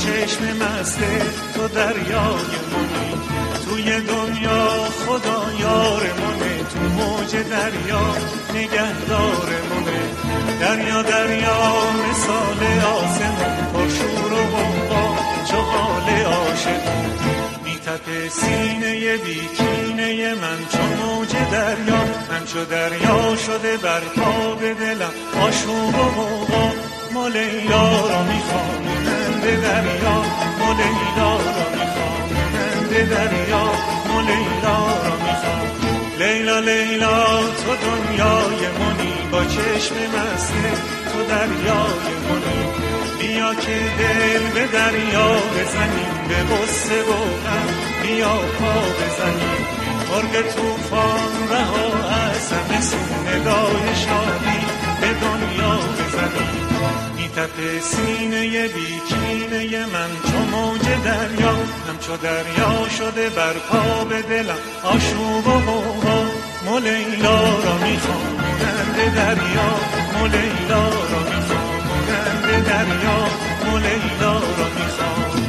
چشم مست تو دریای منی، توی دنیا خدا یارمونه، تو موج دریا نگهدارمونه. دریا دریا مثال آسمون، پرشور و غوغا چو حال عاشقون. میتپه سینه بیکینه من چو موج دریا، همچو دریا شده بر پا به دلم آشوب و غوغا. ما لیلا را میخوام مانند دریا، ما لیلا را میخوام مانند دریا، ما لیلا را میخوام. لیلا لیلا تو دنیای منی، با چشم مست تو دریای منی. بیا که دل به دریا بزنیم، به غصه و غم بیا پا بزنیم. مرغ طوفان رها از همه سو ندای شادی به دنیا بزنیم. میتپه سینه بیکینه من چو موج دریا، همچو دریا شده بر پا به دلم آشوب و غوغا. ما لیلا را میخوام مانند دریا، ما لیلا را میخوام مانند دریا، ما لیلا را میخوام.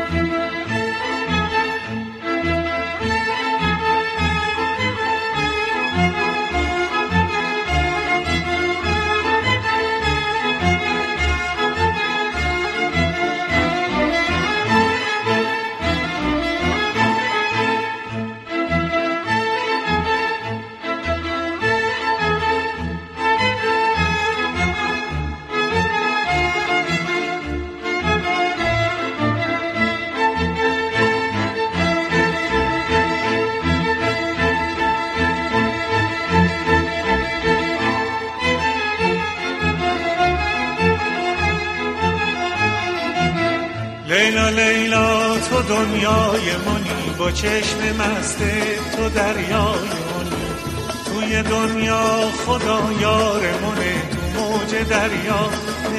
لیلا لیلا تو دنیای منی، با چشم مست تو دریای منی. توی دنیا خدا یارمونه، تو موج دریا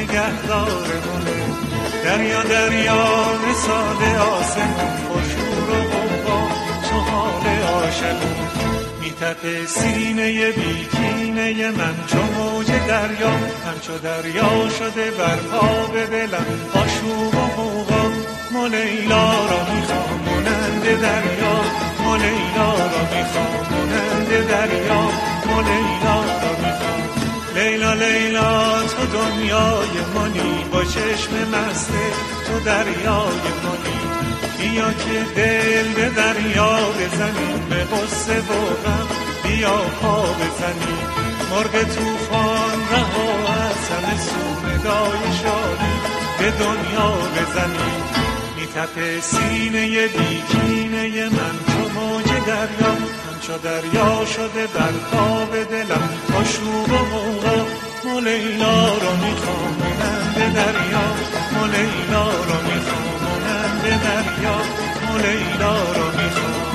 نگهدارمونه. دریا دریا مثال آسمون، پرشور و غوغا چو حال عاشقون. میتپه سینه بیکینه من چو موج دریا، همچو دریا شده بر پا به دلم آشوب و غوغا. ما لیلا را میخوام مانند دریا، ما لیلا را میخوام مانند دریا، ما لیلا را میخوام. لیلا لیلا تو دنیای منی، با چشم مست تو دریای منی. بیا که دل به دریا بزنیم، به غصه و غم بیا پا بزنیم. مرغ طوفان رها از همه سو ندای شادی به دنیا بزنیم. میتپه سینه بیکینه من چو موج دریا، همچو دریا شده بر پا به دلم آشوب و غوغا. ما لیلا را میخوام مانند دریا، ما لیلا را میخوام مانند دریا، ما لیلا را میخوام.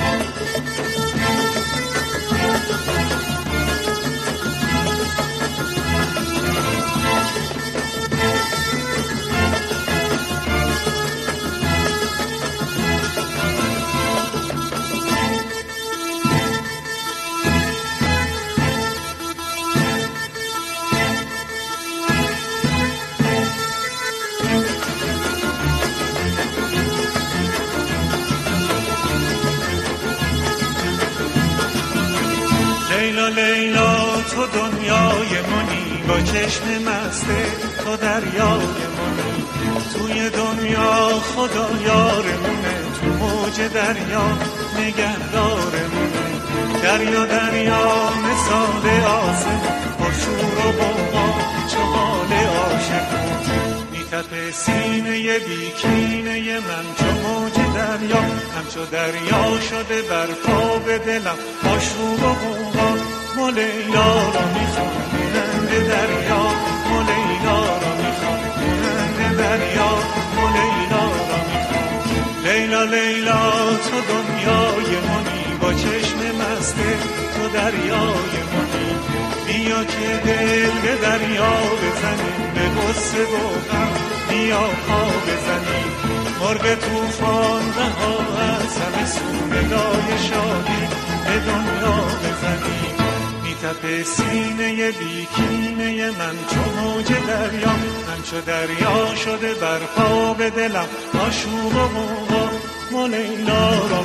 لیلا لیلا تو دنیای منی، با چشم مست تو دریای منی. توی دنیا خدا یارمونه، تو موج دریا نگهدارمونه. دریا دریا مثال آسمون، پرشور و غوغا چو حال عاشقون. میتپه سینه بیکینه من چو موج دریا، همچو دریا شده بر پا به دلم آشوب و غوغا. ما لیلا را میخوام مانند دریا، ما لیلا را میخوام مانند دریا، ما لیلا را میخوام. لیلا لیلا تو دنیای منی، با چشم مست تو دریای منی. بیا که دل به دریا بزنیم، به غصه و غم بیا پا بزنیم. مرغ طوفان رها از همه سو ندای شادی به دنیا بزنیم. تپ سینه بیکینه من چو موج دریا، همچو دریا شده برپا به دلم آشوب و غوغا. ما لیلا را